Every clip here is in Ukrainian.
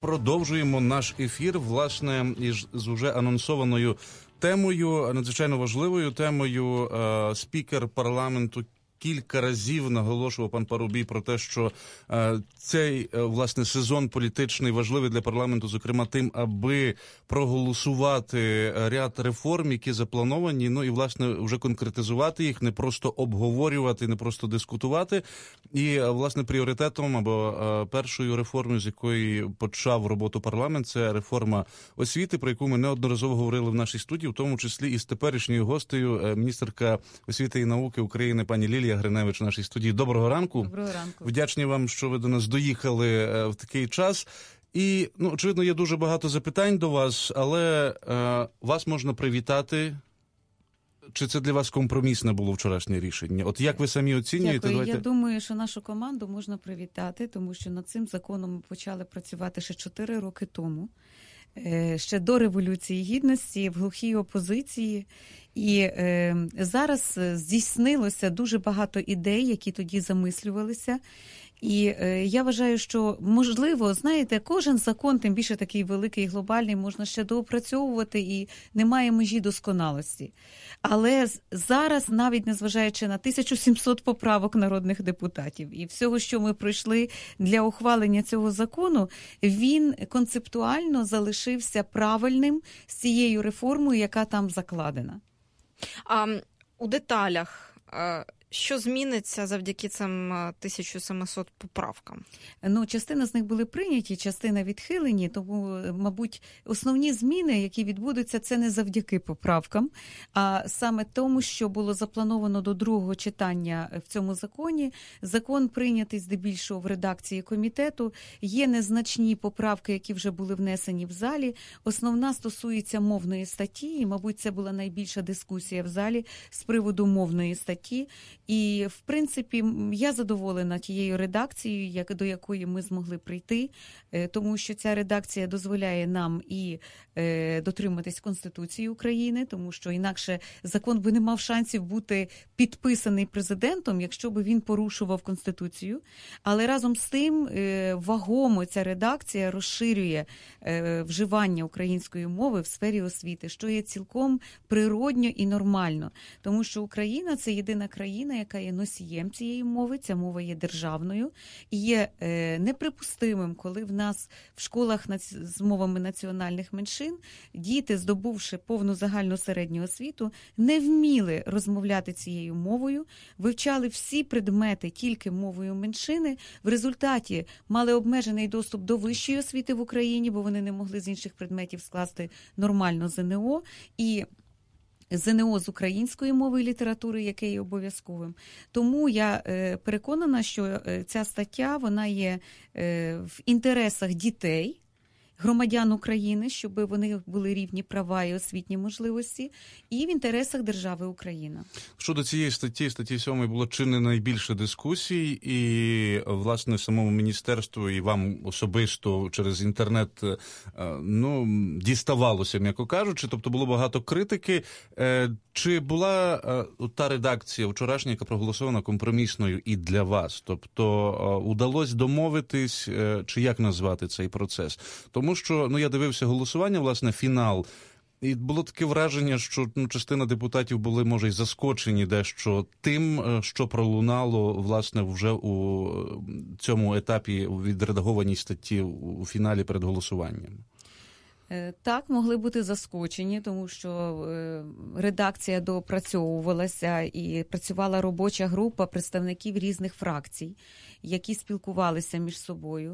Продовжуємо наш ефір, власне, з уже анонсованою темою, надзвичайно важливою темою. Спікер парламенту кілька разів наголошував, пан Парубій, про те, що цей, власне, сезон політичний важливий для парламенту, зокрема тим, аби проголосувати ряд реформ, які заплановані, ну і, власне, вже конкретизувати їх, не просто обговорювати, не просто дискутувати. І, власне, пріоритетом або першою реформою, з якої почав роботу парламент, це реформа освіти, про яку ми неодноразово говорили в нашій студії, в тому числі і з теперішньою гостею, міністерка освіти і науки України пані Лілія Гриневич в нашій студії. Доброго ранку. Доброго ранку. Вдячні вам, що ви до нас доїхали в такий час. І, очевидно, є дуже багато запитань до вас, але вас можна привітати. Чи це для вас компромісне було вчорашнє рішення? От як ви самі оцінюєте? Дякую. Давайте... Я думаю, що нашу команду можна привітати, тому що над цим законом ми почали працювати ще 4 роки тому. Ще до Революції Гідності, в глухій опозиції. І зараз здійснилося дуже багато ідей, які тоді замислювалися. І я вважаю, що, можливо, знаєте, кожен закон, тим більше такий великий і глобальний, можна ще доопрацьовувати, і немає межі досконалості. Але зараз, навіть незважаючи на 1700 поправок народних депутатів і всього, що ми пройшли для ухвалення цього закону, він концептуально залишився правильним з цією реформою, яка там закладена. А у деталях, що зміниться завдяки цим 1700 поправкам? Частина з них були прийняті, частина відхилені, тому, мабуть, основні зміни, які відбудуться, це не завдяки поправкам, а саме тому, що було заплановано до другого читання в цьому законі. Закон прийнятий здебільшого в редакції комітету. Є незначні поправки, які вже були внесені в залі. Основна стосується мовної статті, і, мабуть, це була найбільша дискусія в залі з приводу мовної статті. І, в принципі, я задоволена тією редакцією, до якої ми змогли прийти, тому що ця редакція дозволяє нам і дотриматись Конституції України, тому що інакше закон би не мав шансів бути підписаний президентом, якщо би він порушував Конституцію. Але разом з тим вагомо ця редакція розширює вживання української мови в сфері освіти, що є цілком природньо і нормально, тому що Україна – це єдина країна, яка є носієм цієї мови, ця мова є державною, і є неприпустимим, коли в нас в школах з мовами національних меншин діти, здобувши повну загальну середню освіту, не вміли розмовляти цією мовою, вивчали всі предмети тільки мовою меншини, в результаті мали обмежений доступ до вищої освіти в Україні, бо вони не могли з інших предметів скласти нормально ЗНО, і ЗНО з української мови і літератури, яке є обов'язковим. Тому я переконана, що ця стаття, вона є в інтересах дітей, громадян України, щоб вони були рівні права і освітні можливості, і в інтересах держави Україна. Щодо цієї статті 7 було чи не найбільше дискусій, і, власне, самому міністерству і вам особисто через інтернет, діставалося, м'яко кажучи, тобто було багато критики. Чи була та редакція вчорашня, яка проголосована, компромісною і для вас? Тобто удалось домовитись, чи як назвати цей процес? Тому що, я дивився голосування, власне, фінал, і було таке враження, що частина депутатів були, може, й заскочені дещо тим, що пролунало, власне, вже у цьому етапі відредагованій статті у фіналі перед голосуванням. Так, могли бути заскочені, тому що редакція доопрацьовувалася і працювала робоча група представників різних фракцій, які спілкувалися між собою.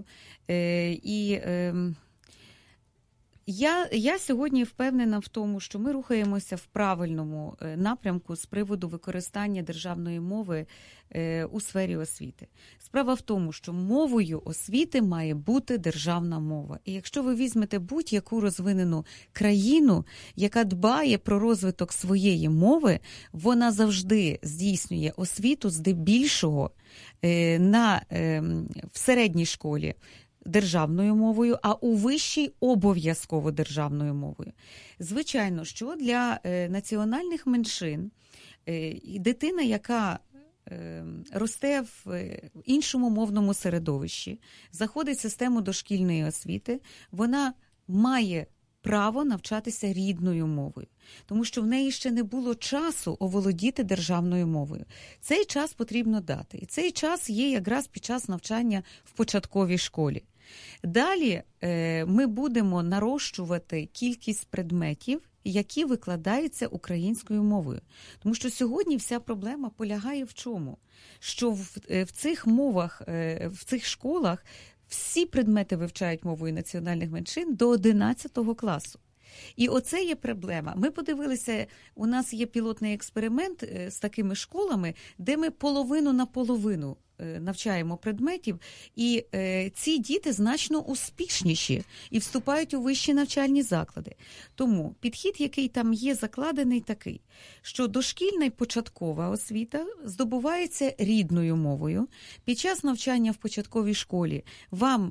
Я сьогодні впевнена в тому, що ми рухаємося в правильному напрямку з приводу використання державної мови у сфері освіти. Справа в тому, що мовою освіти має бути державна мова. І якщо ви візьмете будь-яку розвинену країну, яка дбає про розвиток своєї мови, вона завжди здійснює освіту здебільшого в середній школі державною мовою, а у вищій обов'язково державною мовою. Звичайно, що для національних меншин дитина, яка росте в іншому мовному середовищі, заходить в систему дошкільної освіти, вона має право навчатися рідною мовою, тому що в неї ще не було часу оволодіти державною мовою. Цей час потрібно дати. І цей час є якраз під час навчання в початковій школі. Далі ми будемо нарощувати кількість предметів, які викладаються українською мовою. Тому що сьогодні вся проблема полягає в чому? Що в цих мовах, в цих школах всі предмети вивчають мовою національних меншин до 11 класу. І оце є проблема. Ми подивилися, у нас є пілотний експеримент з такими школами, де ми половину на половину навчаємо предметів, і ці діти значно успішніші і вступають у вищі навчальні заклади. Тому підхід, який там є закладений, такий, що дошкільна і початкова освіта здобувається рідною мовою. Під час навчання в початковій школі вам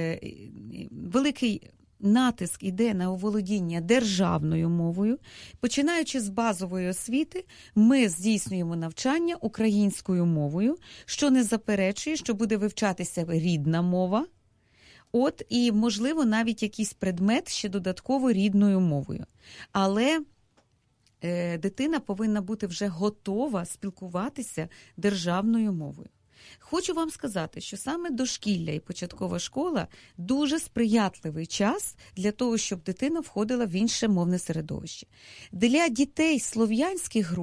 великий натиск іде на оволодіння державною мовою. Починаючи з базової освіти, ми здійснюємо навчання українською мовою, що не заперечує, що буде вивчатися рідна мова, і, можливо, навіть якийсь предмет ще додатково рідною мовою. Але дитина повинна бути вже готова спілкуватися державною мовою. Хочу вам сказати, що саме дошкілля і початкова школа – дуже сприятливий час для того, щоб дитина входила в інше мовне середовище. Для дітей слов'янських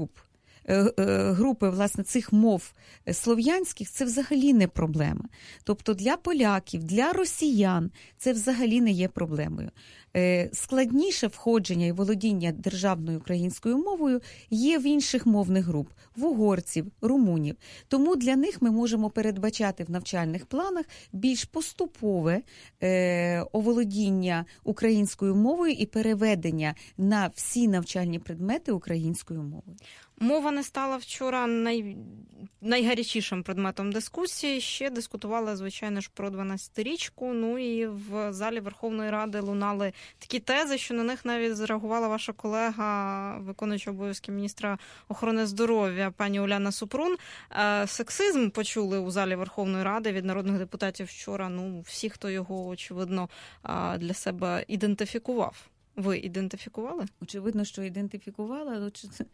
групи, власне, цих мов слов'янських, це взагалі не проблема. Тобто для поляків, для росіян це взагалі не є проблемою. Складніше входження і володіння державною українською мовою є в інших мовних груп – в угорців, румунів. Тому для них ми можемо передбачати в навчальних планах більш поступове оволодіння українською мовою і переведення на всі навчальні предмети українською мовою. Мова не стала вчора найгарячішим предметом дискусії. Ще дискутували, звичайно ж, про 12-річку. Ну і в залі Верховної Ради лунали такі тези, що на них навіть зреагувала ваша колега, виконуюча обов'язки міністра охорони здоров'я, пані Уляна Супрун. Сексизм почули у залі Верховної Ради від народних депутатів вчора. Ну, всі, хто його, очевидно, для себе ідентифікував. Ви ідентифікували? Очевидно, що ідентифікувала.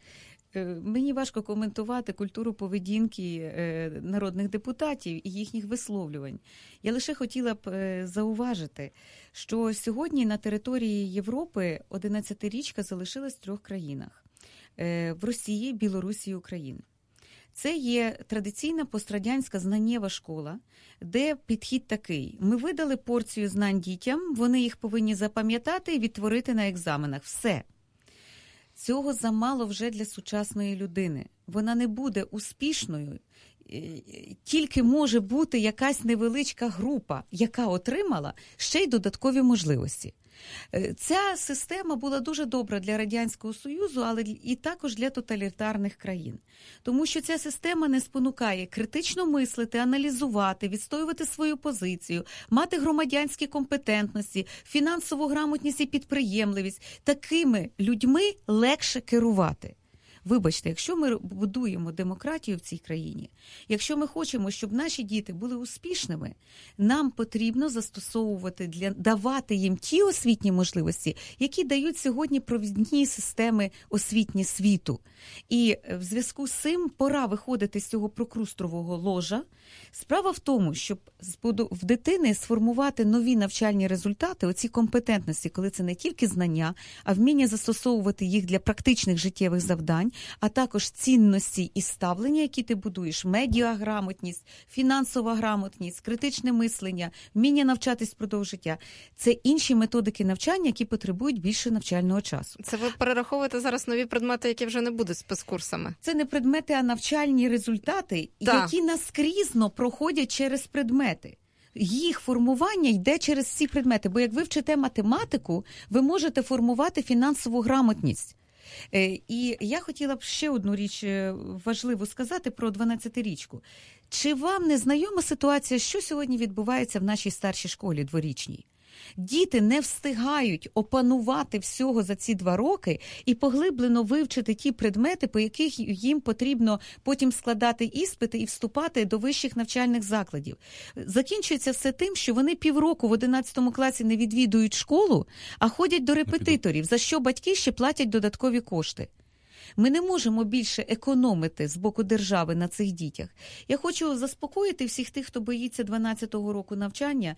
Мені важко коментувати культуру поведінки народних депутатів і їхніх висловлювань. Я лише хотіла б зауважити, що сьогодні на території Європи 11-річка залишилась в 3 країнах – в Росії, Білорусі і Україні. Це є традиційна пострадянська знаннєва школа, де підхід такий. Ми видали порцію знань дітям, вони їх повинні запам'ятати і відтворити на екзаменах. Все. Цього замало вже для сучасної людини. Вона не буде успішною, тільки може бути якась невеличка група, яка отримала ще й додаткові можливості. Ця система була дуже добра для Радянського Союзу, але і також для тоталітарних країн. Тому що ця система не спонукає критично мислити, аналізувати, відстоювати свою позицію, мати громадянські компетентності, фінансову грамотність і підприємливість. Такими людьми легше керувати. Вибачте, якщо ми будуємо демократію в цій країні, якщо ми хочемо, щоб наші діти були успішними, нам потрібно застосовувати, давати їм ті освітні можливості, які дають сьогодні провідні системи освітні світу. І в зв'язку з цим пора виходити з цього прокрустрового ложа. Справа в тому, щоб в дитини сформувати нові навчальні результати, оці компетентності, коли це не тільки знання, а вміння застосовувати їх для практичних життєвих завдань, а також цінності і ставлення, які ти будуєш, медіаграмотність, фінансова грамотність, критичне мислення, вміння навчатись впродовж життя. Це інші методики навчання, які потребують більше навчального часу. Це ви перераховуєте зараз нові предмети, які вже не будуть спецкурсами? Це не предмети, а навчальні результати, які наскрізно проходять через предмети. Їх формування йде через ці предмети, бо як ви вчите математику, ви можете формувати фінансову грамотність. І я хотіла б ще одну річ важливу сказати про 12-річку. Чи вам не знайома ситуація, що сьогодні відбувається в нашій старшій школі дворічній? Діти не встигають опанувати всього за ці 2 роки і поглиблено вивчити ті предмети, по яких їм потрібно потім складати іспити і вступати до вищих навчальних закладів. Закінчується все тим, що вони півроку в 11 класі не відвідують школу, а ходять до репетиторів, за що батьки ще платять додаткові кошти. Ми не можемо більше економити з боку держави на цих дітях. Я хочу заспокоїти всіх тих, хто боїться 12-го року навчання.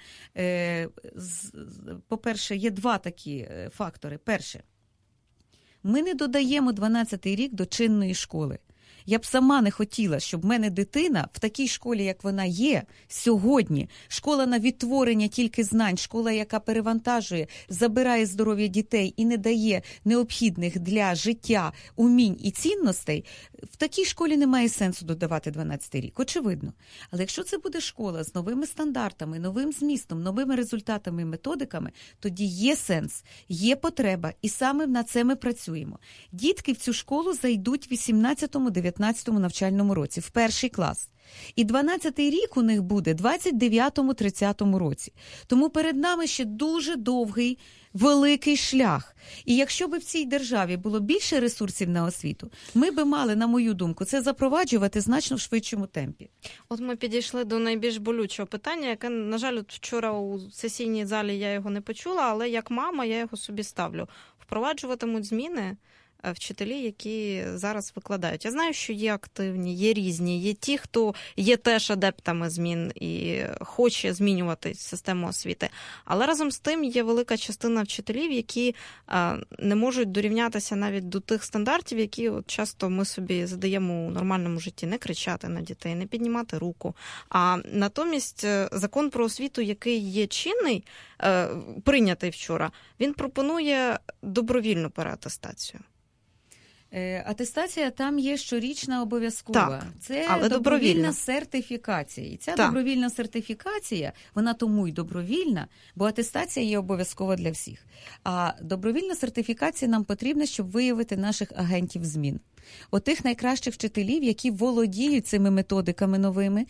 По-перше, є 2 такі фактори. Перше, ми не додаємо 12-й рік до чинної школи. Я б сама не хотіла, щоб в мене дитина в такій школі, як вона є сьогодні, школа на відтворення тільки знань, школа, яка перевантажує, забирає здоров'я дітей і не дає необхідних для життя умінь і цінностей, в такій школі немає сенсу додавати 12-й рік, очевидно. Але якщо це буде школа з новими стандартами, новим змістом, новими результатами і методиками, тоді є сенс, є потреба, і саме на це ми працюємо. Дітки в цю школу зайдуть в 18-19 навчальному році, в 1-й клас. І 12-й рік у них буде в 29-30 році. Тому перед нами ще дуже довгий, великий шлях. І якщо б в цій державі було більше ресурсів на освіту, ми би мали, на мою думку, це запроваджувати значно в швидшому темпі. От ми підійшли до найбільш болючого питання, яке, на жаль, вчора у сесійній залі я його не почула, але як мама я його собі ставлю. Впроваджуватимуть зміни вчителі, які зараз викладають. Я знаю, що є активні, є різні, є ті, хто є теж адептами змін і хоче змінювати систему освіти. Але разом з тим є велика частина вчителів, які не можуть дорівнятися навіть до тих стандартів, які от часто ми собі задаємо у нормальному житті. Не кричати на дітей, не піднімати руку. А натомість закон про освіту, який є чинний, прийнятий вчора, він пропонує добровільну переатестацію. Атестація там є щорічна обов'язкова. Так, це але добровільна сертифікація. І ця добровільна сертифікація, вона тому й добровільна, бо атестація є обов'язкова для всіх. А добровільна сертифікація нам потрібна, щоб виявити наших агентів змін. Отих найкращих вчителів, які володіють цими методиками новими,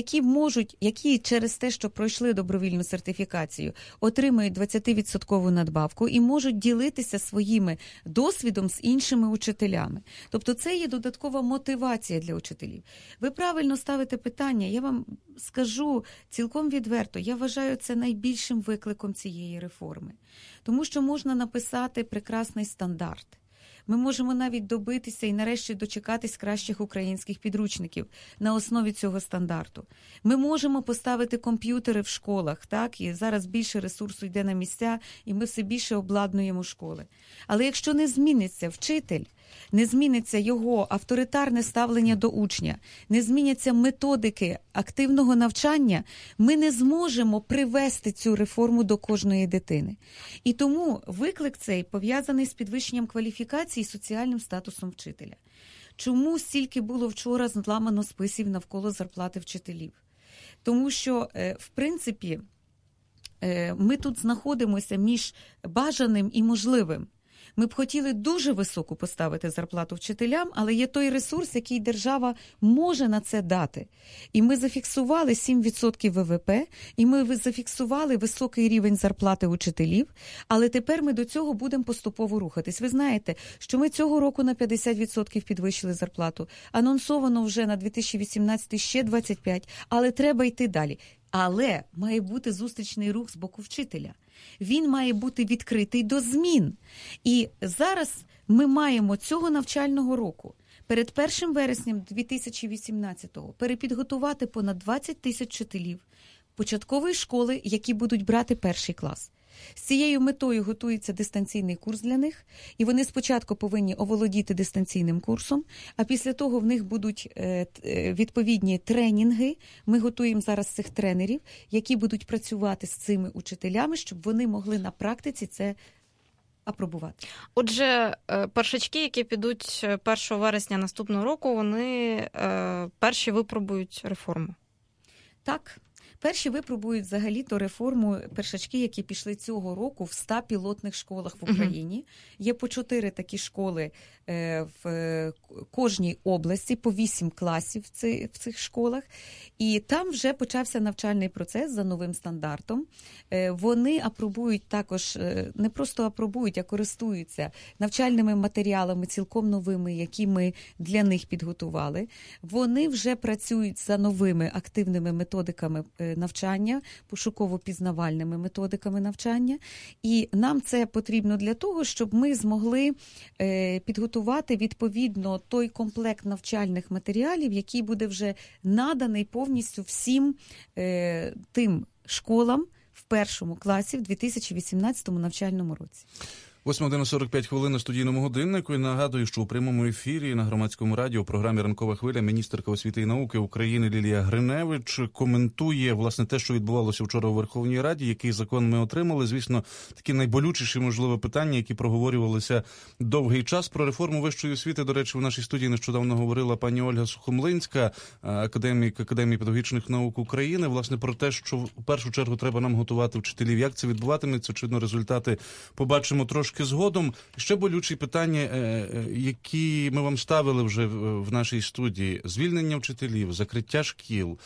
які через те, що пройшли добровільну сертифікацію, отримують 20% надбавку і можуть ділитися своїм досвідом з іншими учителями. Тобто це є додаткова мотивація для учителів. Ви правильно ставите питання, я вам скажу цілком відверто, я вважаю це найбільшим викликом цієї реформи. Тому що можна написати прекрасний стандарт. Ми можемо навіть добитися і нарешті дочекатись кращих українських підручників на основі цього стандарту. Ми можемо поставити комп'ютери в школах, так, і зараз більше ресурсу йде на місця, і ми все більше обладнуємо школи. Але якщо не зміниться вчитель, не зміниться його авторитарне ставлення до учня, не зміняться методики активного навчання, ми не зможемо привести цю реформу до кожної дитини. І тому виклик цей пов'язаний з підвищенням кваліфікації і соціальним статусом вчителя. Чому стільки було вчора зламано списів навколо зарплати вчителів? Тому що, в принципі, ми тут знаходимося між бажаним і можливим. Ми б хотіли дуже високу поставити зарплату вчителям, але є той ресурс, який держава може на це дати. І ми зафіксували 7% ВВП, і ми зафіксували високий рівень зарплати учителів, але тепер ми до цього будемо поступово рухатись. Ви знаєте, що ми цього року на 50% підвищили зарплату. Анонсовано вже на 2018 ще 25%, але треба йти далі. Але має бути зустрічний рух з боку вчителя. Він має бути відкритий до змін. І зараз ми маємо цього навчального року, перед 1 вереснем 2018-го, перепідготувати понад 20 тисяч вчителів початкової школи, які будуть брати 1-й клас. З цією метою готується дистанційний курс для них, і вони спочатку повинні оволодіти дистанційним курсом, а після того в них будуть відповідні тренінги. Ми готуємо зараз цих тренерів, які будуть працювати з цими учителями, щоб вони могли на практиці це апробувати. Отже, першачки, які підуть 1 вересня наступного року, вони перші випробують реформу. Так. перші випробують взагалі-то реформу першачки, які пішли цього року в 100 пілотних школах в Україні. Є по 4 такі школи в кожній області, по 8 класів в цих школах. І там вже почався навчальний процес за новим стандартом. Вони апробують також, не просто апробують, а користуються навчальними матеріалами цілком новими, які ми для них підготували. Вони вже працюють за новими активними методиками навчання, пошуково-пізнавальними методиками навчання. І нам це потрібно для того, щоб ми змогли підготувати відповідно той комплект навчальних матеріалів, який буде вже наданий повністю всім тим школам в першому класі в 2018 навчальному році. 8:45 хвилин на студійному годиннику. І нагадую, що у прямому ефірі на Громадському радіо у програмі «Ранкова хвиля» міністерка освіти і науки України Лілія Гриневич коментує, власне, те, що відбувалося вчора у Верховній Раді, який закон ми отримали. Звісно, такі найболючіші, можливо, питання, які проговорювалися довгий час. Про реформу вищої освіти, до речі, в нашій студії нещодавно говорила пані Ольга Сухомлинська, академік Академії педагогічних наук України, власне, про те, що в першу чергу треба нам готувати вчителів. Як це відбуватиметься? Очевидно, результати побачимо трошки згодом. Ще болючі питання, які ми вам ставили вже в нашій студії. Звільнення вчителів, закриття шкіл,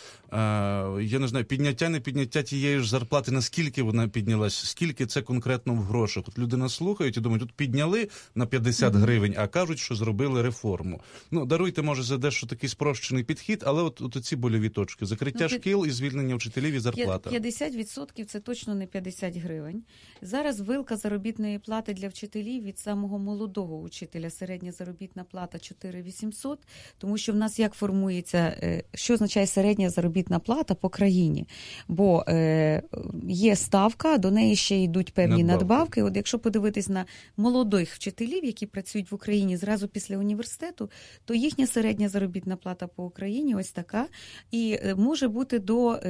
я не знаю, підняття, не підняття тієї ж зарплати, наскільки вона піднялась, скільки це конкретно в грошах. От люди нас слухають і думають, тут підняли на 50 гривень, а кажуть, що зробили реформу. Ну, даруйте, може, за дещо такий спрощений підхід, але от ці больові точки. Закриття шкіл і звільнення вчителів і зарплата. 50% це точно не 50 гривень. Зараз вилка заробітної плати для вчителів від самого молодого учителя, середня заробітна плата 4800, тому що в нас як формується, що означає середня заробітна плата по країні? Бо є ставка, до неї ще йдуть певні надбавки. От якщо подивитись на молодих вчителів, які працюють в Україні зразу після університету, то їхня середня заробітна плата по Україні ось така, і може бути до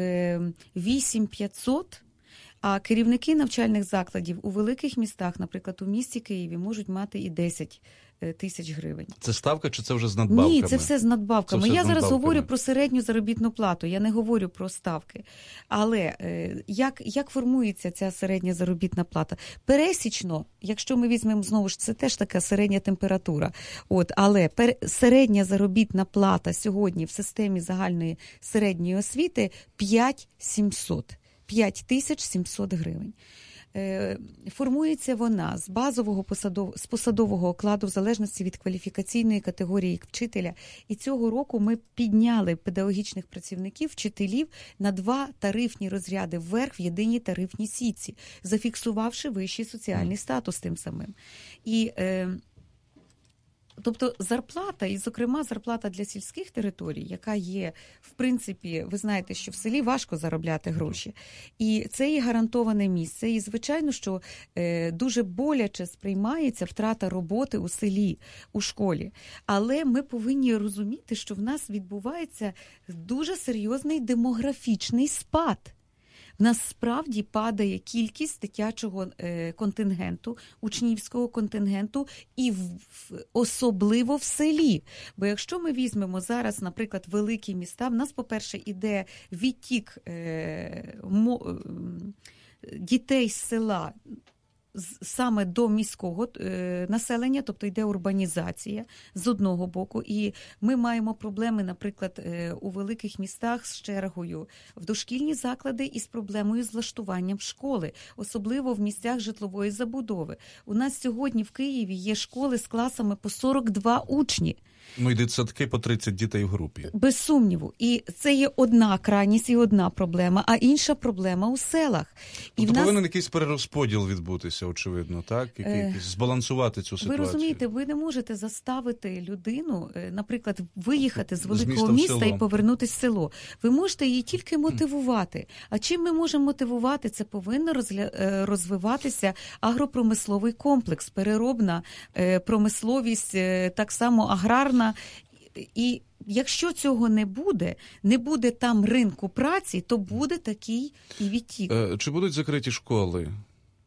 8500. А керівники навчальних закладів у великих містах, наприклад, у місті Києві, можуть мати і 10 тисяч гривень. Це ставка чи це вже з надбавками? Ні, це все з надбавками. Я зараз говорю про середню заробітну плату, я не говорю про ставки. Але як формується ця середня заробітна плата? Пересічно, якщо ми візьмемо, знову ж, це теж така середня температура. Але середня заробітна плата сьогодні в системі загальної середньої освіти 5700. 5700 гривень. Формується вона з базового посадового окладу в залежності від кваліфікаційної категорії вчителя. І цього року ми підняли педагогічних працівників, вчителів на 2 тарифні розряди вверх в єдиній тарифній сітці, зафіксувавши вищий соціальний статус тим самим. Тобто зарплата, і, зокрема, зарплата для сільських територій, яка є, в принципі, ви знаєте, що в селі важко заробляти гроші. І це є гарантоване місце. І, звичайно, що дуже боляче сприймається втрата роботи у селі, у школі. Але ми повинні розуміти, що в нас відбувається дуже серйозний демографічний спад. В нас справді падає кількість дитячого контингенту, учнівського контингенту, і особливо в селі. Бо якщо ми візьмемо зараз, наприклад, великі міста, в нас, по-перше, іде відтік дітей з села саме до міського населення, тобто йде урбанізація з одного боку, і ми маємо проблеми, наприклад, у великих містах з чергою в дошкільні заклади і з проблемою з влаштуванням школи, особливо в місцях житлової забудови. У нас сьогодні в Києві є школи з класами по 42 учні. Ну, і дитсадки по 30 дітей в групі. Без сумніву. І це є одна крайність і одна проблема, а інша проблема у селах. Тобто повинен якийсь перерозподіл відбутися, очевидно, так? Збалансувати цю ситуацію. Ви розумієте, ви не можете заставити людину, наприклад, виїхати з великого міста і повернутися в село. Ви можете її тільки мотивувати. А чим ми можемо мотивувати? Це повинно розвиватися агропромисловий комплекс, переробна промисловість, так само аграрна. І якщо цього не буде там ринку праці, то буде такий і відтік. Чи будуть закриті школи?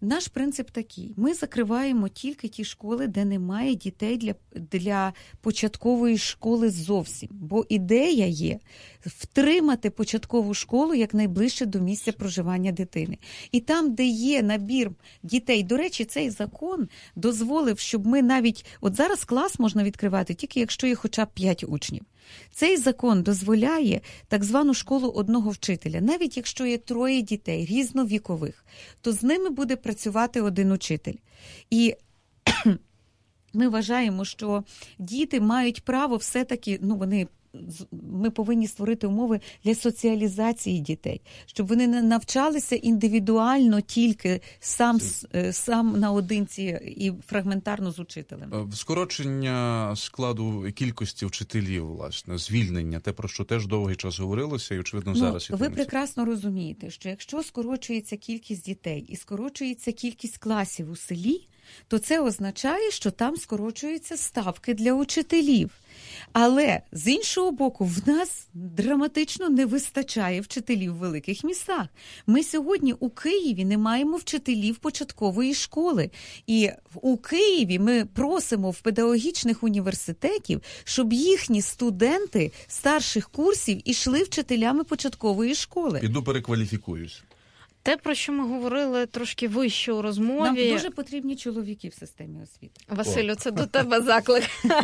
наш принцип такий. Ми закриваємо тільки ті школи, де немає дітей для початкової школи зовсім. Бо ідея є втримати початкову школу якнайближче до місця проживання дитини. І там, де є набір дітей, до речі, цей закон дозволив, щоб ми навіть, от зараз клас можна відкривати тільки якщо є хоча б 5 учнів. Цей закон дозволяє так звану школу одного вчителя. Навіть якщо є 3 дітей різновікових, то з ними буде працювати один учитель. І ми вважаємо, що діти мають право все-таки, ми повинні створити умови для соціалізації дітей, щоб вони не навчалися індивідуально тільки сам наодинці і фрагментарно з учителем. Скорочення складу кількості вчителів, власне, звільнення, те, про що теж довгий час говорилося, і, очевидно, зараз... Ви прекрасно розумієте, що якщо скорочується кількість дітей і скорочується кількість класів у селі, то це означає, що там скорочуються ставки для учителів. Але, з іншого боку, в нас драматично не вистачає вчителів в великих містах. Ми сьогодні у Києві не маємо вчителів початкової школи. І у Києві ми просимо в педагогічних університетів, щоб їхні студенти старших курсів ішли вчителями початкової школи. Піду перекваліфікуюсь. Те, про що ми говорили трошки вище у розмові... Нам дуже потрібні чоловіки в системі освіти. Василю, це до тебе заклик.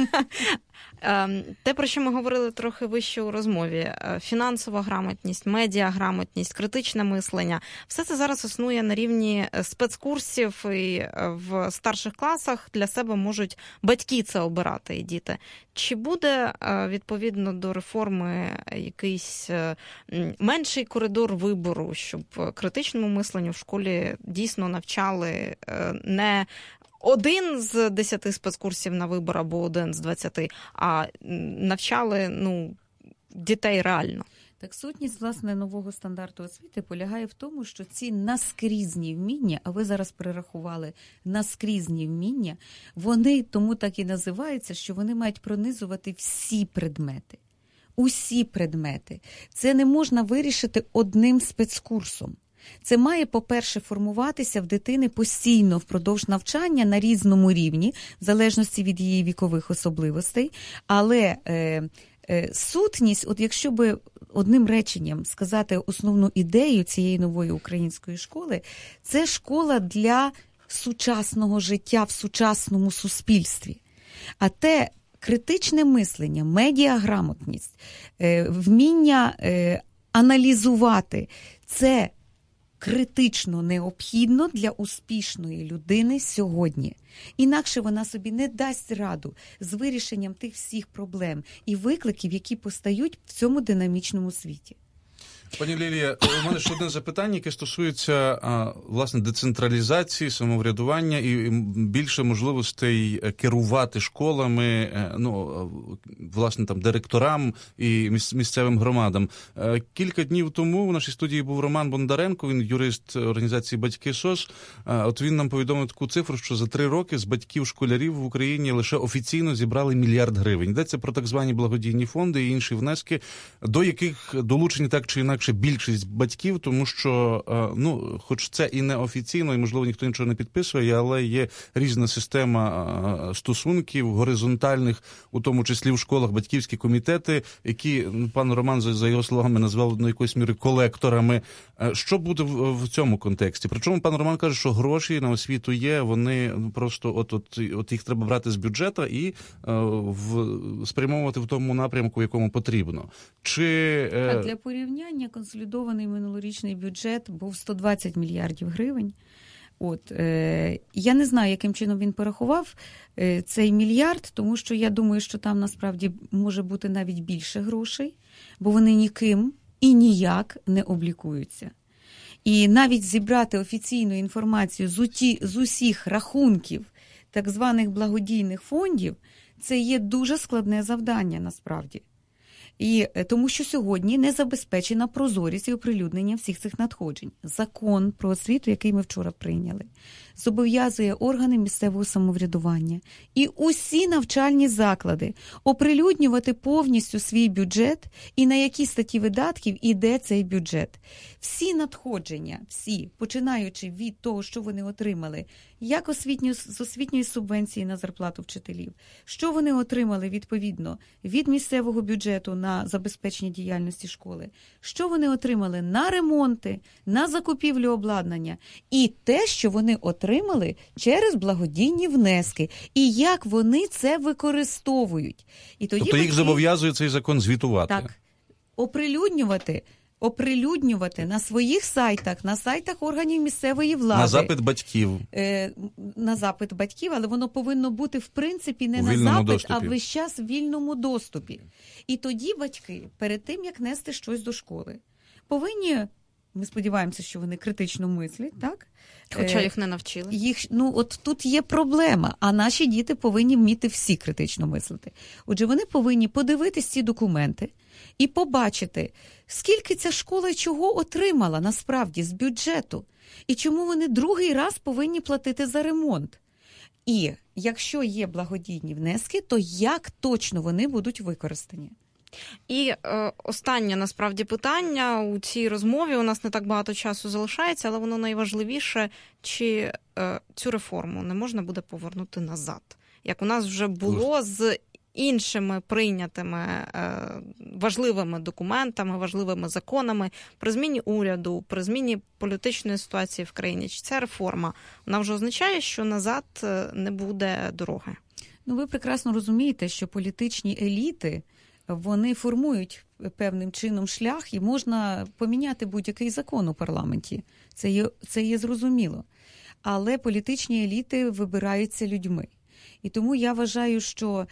Те, про що ми говорили трохи вище у розмові. Фінансова грамотність, медіаграмотність, критичне мислення. Все це зараз існує на рівні спецкурсів і в старших класах для себе можуть батьки це обирати і діти. Чи буде, відповідно до реформи, якийсь менший коридор вибору, щоб критичному мисленню в школі дійсно навчали не 1 з 10 спецкурсів на вибор або 1 з 20, а навчали дітей реально? Так сутність, власне, нового стандарту освіти полягає в тому, що ці наскрізні вміння, а ви зараз перерахували наскрізні вміння, вони тому так і називаються, що вони мають пронизувати всі предмети. Усі предмети. Це не можна вирішити одним спецкурсом. Це має, по-перше, формуватися в дитини постійно впродовж навчання на різному рівні, в залежності від її вікових особливостей, але сутність, от якщо би одним реченням сказати основну ідею цієї нової української школи, це школа для сучасного життя в сучасному суспільстві. А те критичне мислення, медіаграмотність, вміння аналізувати – це критично необхідно для успішної людини сьогодні. Інакше вона собі не дасть раду з вирішенням тих всіх проблем і викликів, які постають в цьому динамічному світі. Пані Лілія, у мене ще одне запитання, яке стосується, власне, децентралізації, самоврядування і більше можливостей керувати школами, власне, там, директорам і місцевим громадам. Кілька днів тому в нашій студії був Роман Бондаренко, він юрист організації «Батьки СОС». От він нам повідомив таку цифру, що за 3 роки з батьків школярів в Україні лише офіційно зібрали 1 мільярд гривень. Йдеться про так звані благодійні фонди і інші внески, до яких долучені так чи інакше більшість батьків, тому що, хоч це і не офіційно, і, можливо, ніхто нічого не підписує, але є різна система стосунків, горизонтальних, у тому числі в школах, батьківські комітети, які, пан Роман, за його словами, назвав якоюсь мірою колекторами. Що буде в цьому контексті? Причому пан Роман каже, що гроші на освіту є, вони просто от їх треба брати з бюджету і спрямовувати в тому напрямку, в якому потрібно. А для порівняння консолідований минулорічний бюджет був 120 мільярдів гривень. Я не знаю, яким чином він порахував цей мільярд, тому що я думаю, що там насправді може бути навіть більше грошей, бо вони ніким і ніяк не облікуються. І навіть зібрати офіційну інформацію з усіх рахунків так званих благодійних фондів – це є дуже складне завдання насправді. І тому що сьогодні не забезпечена прозорість і оприлюднення всіх цих надходжень. Закон про освіту, який ми вчора прийняли, зобов'язує органи місцевого самоврядування і усі навчальні заклади оприлюднювати повністю свій бюджет і на які статті видатків іде цей бюджет. Всі надходження, всі, починаючи від того, що вони отримали, як з освітньої субвенції на зарплату вчителів, що вони отримали відповідно від місцевого бюджету на забезпечення діяльності школи, що вони отримали на ремонти, на закупівлю обладнання і те, що вони отримали через благодійні внески, і як вони це використовують. І тоді тобто їх зобов'язує цей закон звітувати? Так. Оприлюднювати на своїх сайтах, на сайтах органів місцевої влади. На запит батьків. На запит батьків, але воно повинно бути, в принципі, не на запит, доступі, а весь час в вільному доступі. І тоді батьки, перед тим, як нести щось до школи, повинні, ми сподіваємося, що вони критично мислять, так? Хоча їх не навчили. От тут є проблема, а наші діти повинні вміти всі критично мислити. Отже, вони повинні подивитись ці документи і побачити, скільки ця школа чого отримала насправді з бюджету, і чому вони другий раз повинні платити за ремонт. І якщо є благодійні внески, то як точно вони будуть використані? І останнє, насправді, питання у цій розмові, у нас не так багато часу залишається, але воно найважливіше, чи цю реформу не можна буде повернути назад? Як у нас вже було з іншими прийнятими важливими документами, важливими законами при зміні уряду, при зміні політичної ситуації в країні. Чи ця реформа, вона вже означає, що назад не буде дороги? Ви прекрасно розумієте, що політичні еліти, вони формують певним чином шлях і можна поміняти будь-який закон у парламенті. Це є зрозуміло. Але політичні еліти вибираються людьми. І тому я вважаю,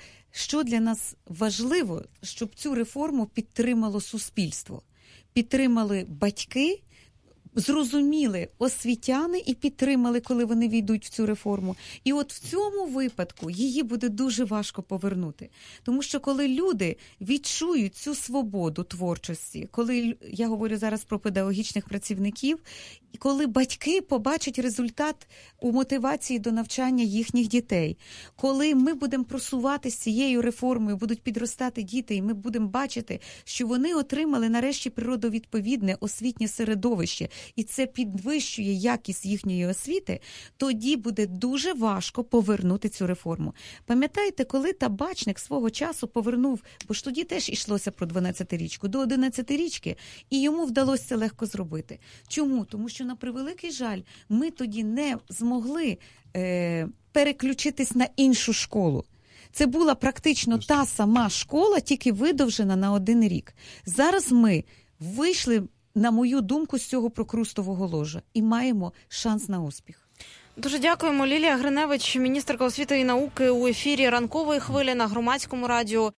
що для нас важливо, щоб цю реформу підтримало суспільство, підтримали батьки, зрозуміли освітяни і підтримали, коли вони війдуть в цю реформу. І от в цьому випадку її буде дуже важко повернути. Тому що коли люди відчують цю свободу творчості, коли, я говорю зараз про педагогічних працівників, і коли батьки побачать результат у мотивації до навчання їхніх дітей, коли ми будемо просувати з цією реформою, будуть підростати діти, і ми будемо бачити, що вони отримали нарешті природовідповідне освітнє середовище, і це підвищує якість їхньої освіти, тоді буде дуже важко повернути цю реформу. Пам'ятаєте, коли Табачник свого часу повернув, бо ж тоді теж йшлося про 12-річку, до 11-річки, і йому вдалося це легко зробити. Чому? Тому що, на превеликий жаль, ми тоді не змогли переключитись на іншу школу. Це була практично та сама школа, тільки видовжена на 1 рік. Зараз ми вийшли, на мою думку, з цього прокрустового ложа і маємо шанс на успіх. Дуже дякуємо. Лілія Гриневич, міністерка освіти і науки, у ефірі «Ранкової хвилі» на Громадському радіо.